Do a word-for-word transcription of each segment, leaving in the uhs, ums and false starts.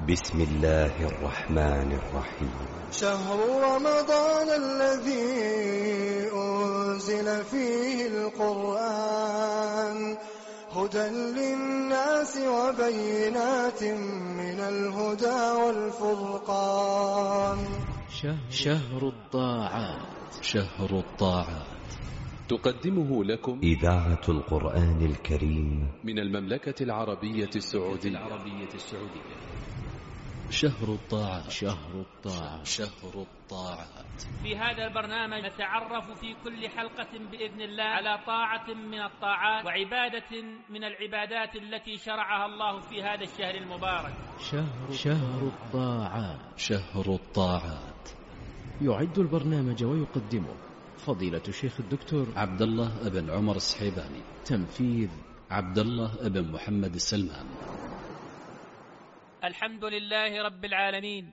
بسم الله الرحمن الرحيم. شهر رمضان الذي أنزل فيه القرآن هدى للناس وبينات من الهدى والفرقان. شهر الطاعات. شهر الطاعات تقدمه لكم إذاعة القرآن الكريم من المملكة العربية السعودية. شهر الطاعات. شهر الطاعات. شهر الطاعات. في هذا البرنامج نتعرف في كل حلقة بإذن الله على طاعة من الطاعات وعبادة من العبادات التي شرعها الله في هذا الشهر المبارك. شهر شهر الطاعات. شهر الطاعات. يعد البرنامج ويقدمه فضيلة الشيخ الدكتور عبد الله بن عمر الصحيباني. تنفيذ عبد الله بن محمد السلمان. الحمد لله رب العالمين،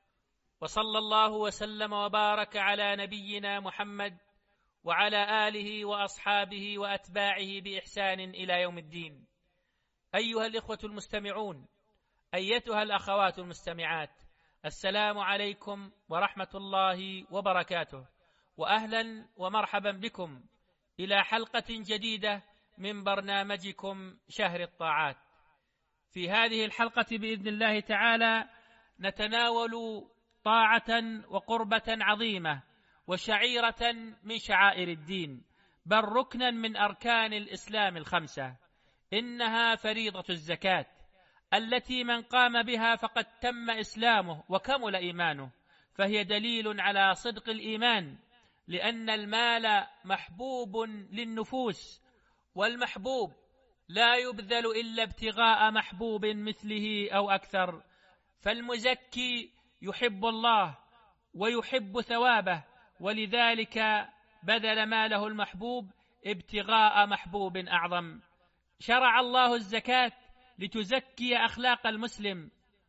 وصلى الله وسلم وبارك على نبينا محمد وعلى آله وأصحابه وأتباعه بإحسان إلى يوم الدين. أيها الإخوة المستمعون، أيتها الأخوات المستمعات، السلام عليكم ورحمة الله وبركاته، وأهلا ومرحبا بكم إلى حلقة جديدة من برنامجكم شهر الطاعات. في هذه الحلقة بإذن الله تعالى نتناول طاعة وقربة عظيمة وشعيرة من شعائر الدين، بل ركنا من أركان الإسلام الخمسة. إنها فريضة الزكاة التي من قام بها فقد تم إسلامه وكمل إيمانه، فهي دليل على صدق الإيمان، لأن المال محبوب للنفوس، والمحبوب لا يبذل إلا ابتغاء محبوب مثله أو أكثر. فالمزكي يحب الله ويحب ثوابه، ولذلك بذل ماله المحبوب ابتغاء محبوب أعظم. شرع الله الزكاة لتزكي أخلاق المسلم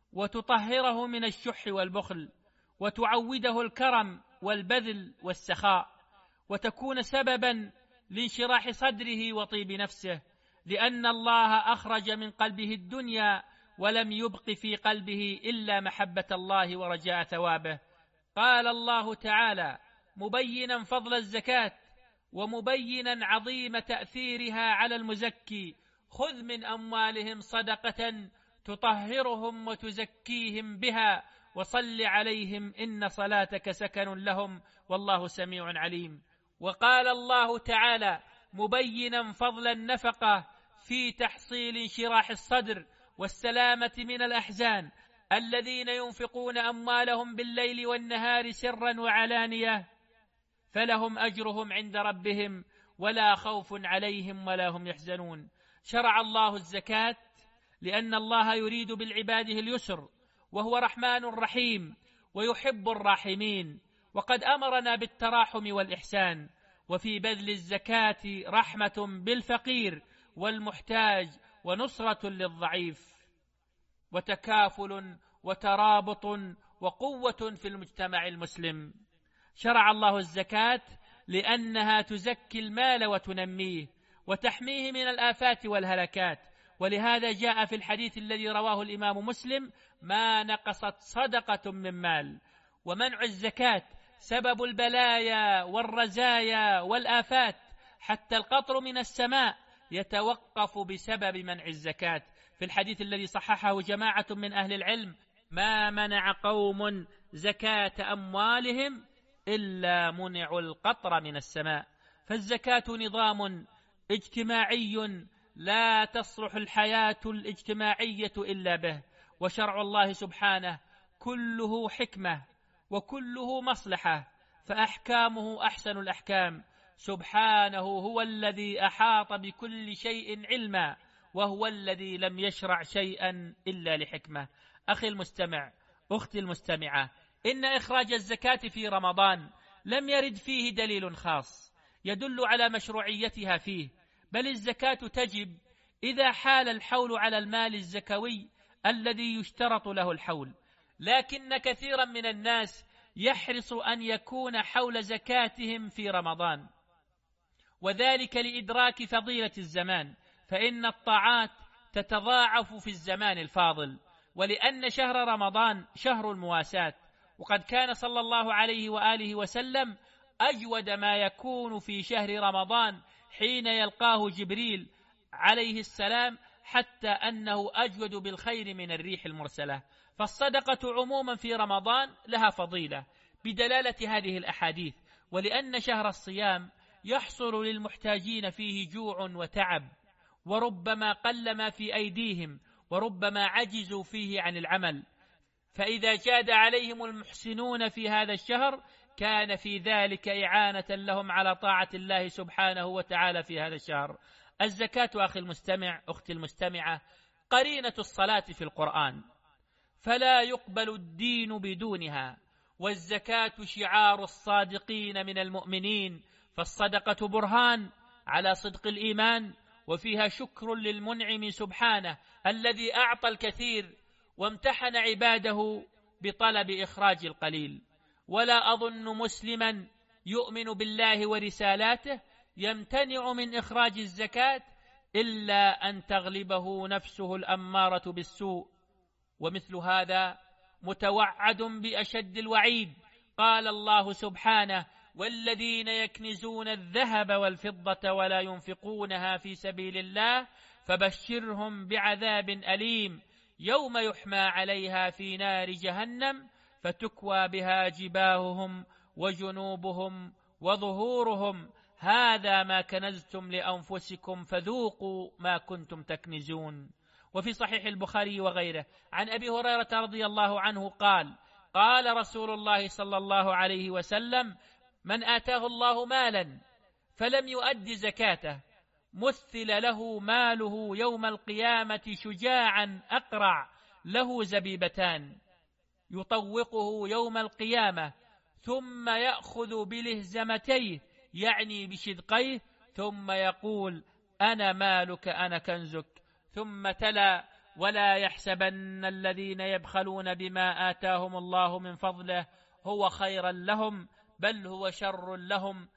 وتطهره من الشح والبخل، وتعوده الكرم والبذل والسخاء، وتكون سببا لانشراح صدره وطيب نفسه، لأن الله أخرج من قلبه الدنيا ولم يبق في قلبه إلا محبة الله ورجاء ثوابه. قال الله تعالى مبينا فضل الزكاة ومبينا عظيم تأثيرها على المزكي: خذ من أموالهم صدقة تطهرهم وتزكيهم بها وصل عليهم إن صلاتك سكن لهم والله سميع عليم. وقال الله تعالى مبينا فضل النفقة في تحصيل انشراح الصدر والسلامة من الأحزان: الذين ينفقون أموالهم بالليل والنهار سرا وعلانية فلهم أجرهم عند ربهم ولا خوف عليهم ولا هم يحزنون. شرع الله الزكاة لأن الله يريد بالعباده اليسر، وهو رحمن رحيم ويحب الراحمين، وقد أمرنا بالتراحم والإحسان، وفي بذل الزكاة رحمة بالفقير والمحتاج ونصرة للضعيف، وتكافل وترابط وقوة في المجتمع المسلم. شرع الله الزكاة لأنها تزكي المال وتنميه وتحميه من الآفات والهلكات، ولهذا جاء في الحديث الذي رواه الإمام مسلم: ما نقصت صدقة من مال. ومنع الزكاة سبب البلايا والرزايا والآفات، حتى القطر من السماء يتوقف بسبب منع الزكاة. في الحديث الذي صححه جماعة من أهل العلم: ما منع قوم زكاة أموالهم إلا منعوا القطر من السماء. فالزكاة نظام اجتماعي لا تصلح الحياة الاجتماعية إلا به، وشرع الله سبحانه كله حكمة وكله مصلحة، فأحكامه أحسن الأحكام. سبحانه هو الذي أحاط بكل شيء علما، وهو الذي لم يشرع شيئا إلا لحكمة. أخي المستمع، أختي المستمعة، إن إخراج الزكاة في رمضان لم يرد فيه دليل خاص يدل على مشروعيتها فيه، بل الزكاة تجب إذا حال الحول على المال الزكوي الذي يشترط له الحول. لكن كثيرا من الناس يحرص أن يكون حول زكاتهم في رمضان، وذلك لإدراك فضيلة الزمان، فإن الطاعات تتضاعف في الزمان الفاضل، ولأن شهر رمضان شهر المواساة، وقد كان صلى الله عليه وآله وسلم أجود ما يكون في شهر رمضان حين يلقاه جبريل عليه السلام، حتى أنه أجود بالخير من الريح المرسلة. فالصدقة عموما في رمضان لها فضيلة بدلالة هذه الأحاديث، ولأن شهر الصيام يحصل للمحتاجين فيه جوع وتعب، وربما قل ما في أيديهم، وربما عجزوا فيه عن العمل، فإذا جاد عليهم المحسنون في هذا الشهر كان في ذلك إعانة لهم على طاعة الله سبحانه وتعالى في هذا الشهر. الزكاة أخي المستمع، أختي المستمعة، قرينة الصلاة في القرآن، فلا يقبل الدين بدونها، والزكاة شعار الصادقين من المؤمنين، فالصدقة برهان على صدق الإيمان، وفيها شكر للمنعم سبحانه الذي أعطى الكثير وامتحن عباده بطلب إخراج القليل. ولا أظن مسلما يؤمن بالله ورسالاته يمتنع من إخراج الزكاة إلا أن تغلبه نفسه الأمارة بالسوء، ومثل هذا متوعد بأشد الوعيد. قال الله سبحانه: والذين يكنزون الذهب والفضة ولا ينفقونها في سبيل الله فبشرهم بعذاب أليم يوم يحمى عليها في نار جهنم فتكوى بها جباههم وجنوبهم وظهورهم هذا ما كنزتم لأنفسكم فذوقوا ما كنتم تكنزون. وفي صحيح البخاري وغيره عن أبي هريرة رضي الله عنه قال: قال رسول الله صلى الله عليه وسلم: من آتاه الله مالا فلم يؤد زكاته مثل له ماله يوم القيامة شجاعا أقرع له زبيبتان يطوقه يوم القيامة ثم يأخذ بلهزمتيه يعني بشدقيه ثم يقول: أنا مالك أنا كنزك. ثم تلا: ولا يحسبن الذين يبخلون بما آتاهم الله من فضله هو خيرا لهم بل هو شر لهم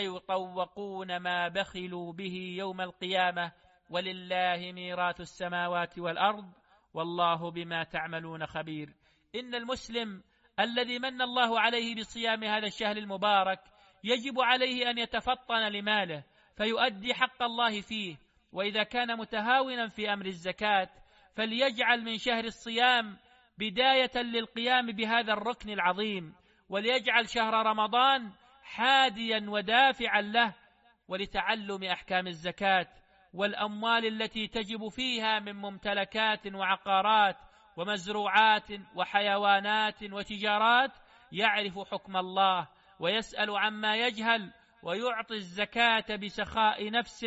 سيطوقون ما بخلوا به يوم القيامة ولله ميراث السماوات والأرض والله بما تعملون خبير. إن المسلم الذي من الله عليه بصيام هذا الشهر المبارك يجب عليه أن يتفطن لماله فيؤدي حق الله فيه، وإذا كان متهاونا في أمر الزكاة فليجعل من شهر الصيام بداية للقيام بهذا الركن العظيم، وليجعل شهر رمضان حاديا ودافعا له ولتعلم أحكام الزكاة والأموال التي تجب فيها من ممتلكات وعقارات ومزروعات وحيوانات وتجارات، يعرف حكم الله ويسأل عما يجهل ويعطي الزكاة بسخاء نفس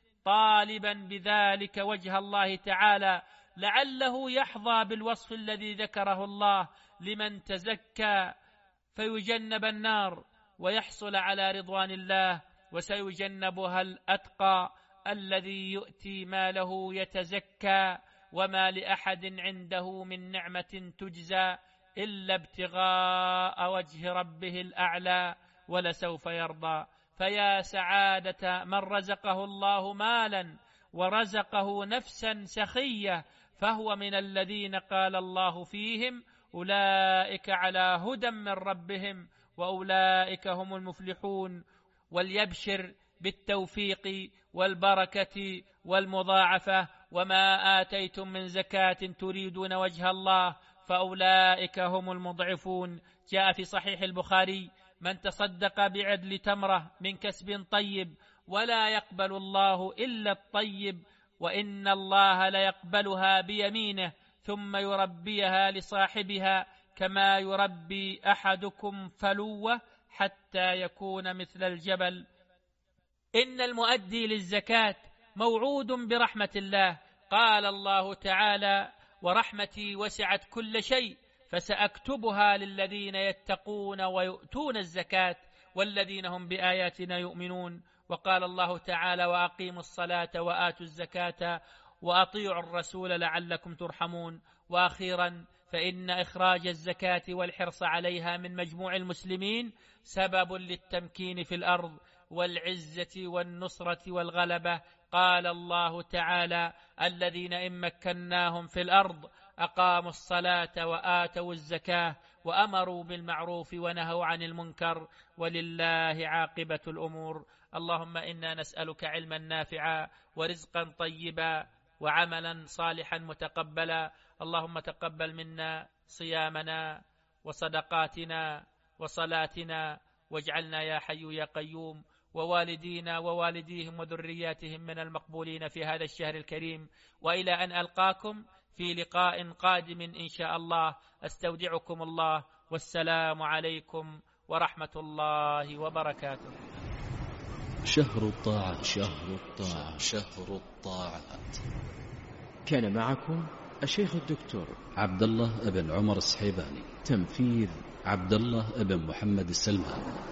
طالبا بذلك وجه الله تعالى لعله يحظى بالوصف الذي ذكره الله لمن تزكى فيجنب النار ويحصل على رضوان الله، وسيجنبها الأتقى الذي يؤتي ماله يتزكى وما لأحد عنده من نعمة تجزى إلا ابتغاء وجه ربه الأعلى ولسوف يرضى. فيا سعادة من رزقه الله مالا ورزقه نفسا سخية فهو من الذين قال الله فيهم: أولئك على هدى من ربهم وأولئك هم المفلحون. وليبشر بالتوفيق والبركة والمضاعفة: وما آتيتم من زكاة تريدون وجه الله فأولئك هم المضعفون. جاء في صحيح البخاري: من تصدق بعدل تمرة من كسب طيب ولا يقبل الله إلا الطيب وإن الله ليقبلها بيمينه ثم يربيها لصاحبها كما يربي أحدكم فلوة حتى يكون مثل الجبل. إن المؤدي للزكاة موعود برحمة الله. قال الله تعالى: ورحمتي وسعت كل شيء فسأكتبها للذين يتقون ويؤتون الزكاة والذين هم بآياتنا يؤمنون. وقال الله تعالى: وأقيموا الصلاة وآتوا الزكاة وأطيعوا الرسول لعلكم ترحمون. وأخيرا فإن إخراج الزكاة والحرص عليها من مجموع المسلمين سبب للتمكين في الأرض والعزة والنصرة والغلبة. قال الله تعالى: الذين إن مكناهم في الأرض أقاموا الصلاة وآتوا الزكاة وأمروا بالمعروف ونهوا عن المنكر، ولله عاقبة الأمور. اللهم إنا نسألك علما نافعا ورزقا طيبا وعملا صالحا متقبلا. اللهم تقبل منا صيامنا وصدقاتنا وصلاتنا، واجعلنا يا حي يا قيوم ووالدينا ووالديهم وذرياتهم من المقبولين في هذا الشهر الكريم. وإلى أن ألقاكم في لقاء قادم إن شاء الله، أستودعكم الله، والسلام عليكم ورحمة الله وبركاته. شهر الطاعة، شهر الطاعة، شهر الطاعات. كان معكم الشيخ الدكتور عبد الله بن عمر السحيباني. تنفيذ عبد الله بن محمد السلمان.